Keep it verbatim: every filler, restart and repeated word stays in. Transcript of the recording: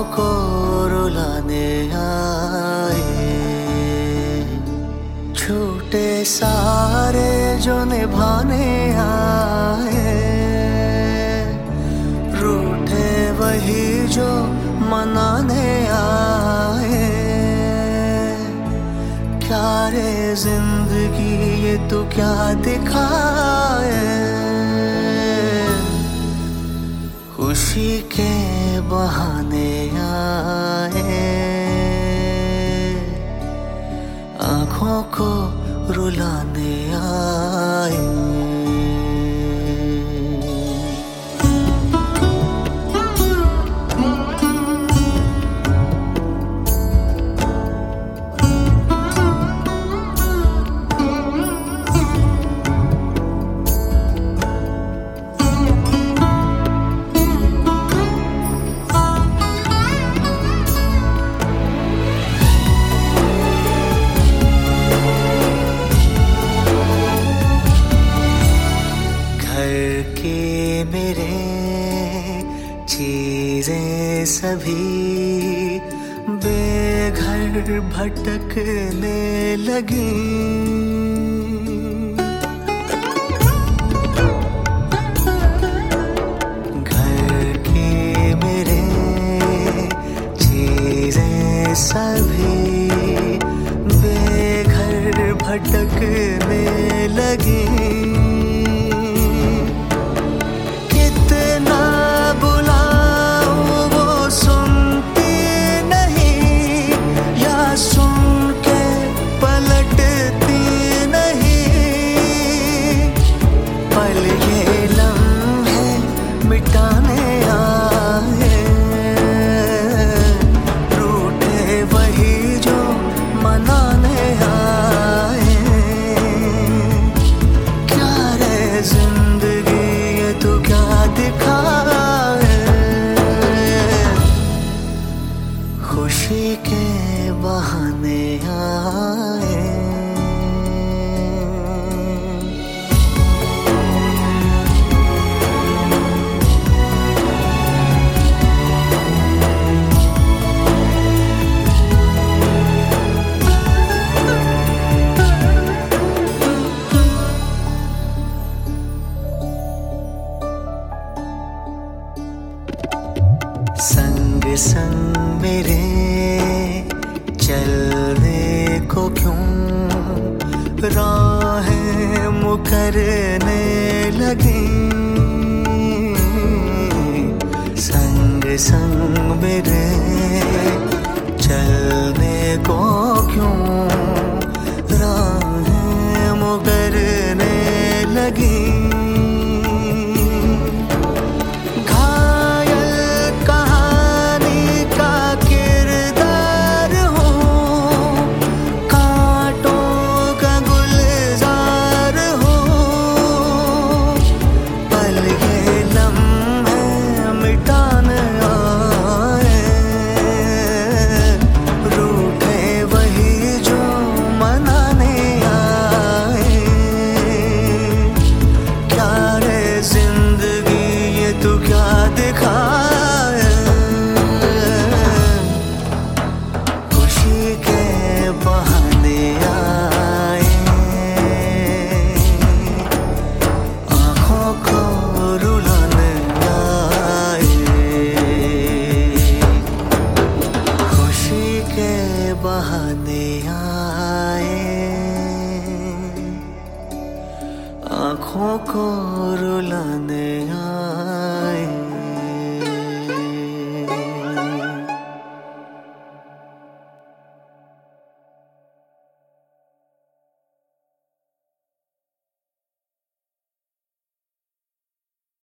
को रुलाने आए, छूटे सारे जो निभाने आए, रूठे वही जो मनाने आए। क्या रे जिंदगी ये तू क्या दिखाए, खुशी के बहाने आए, आँखों को रुलाने आए। के मेरे चीजें सभी बेघर भटकने लगी, घर के मेरे चीजें सभी बेघर भटकने लगी। मिटाने आए, रूठे वही जो मनाने आए। क्या रे जिंदगी ये तू क्या दिखाए, खुशी के बहाने आए। संग संग मेरे चलने को क्यों राहें मुकरने लगी, संग संग मेरे चलने को क्यों राहें मुकरने लगी। खुशी के बहाने आए, आँखों को रुलाने आए, खुशी के बहाने आए, आँखों को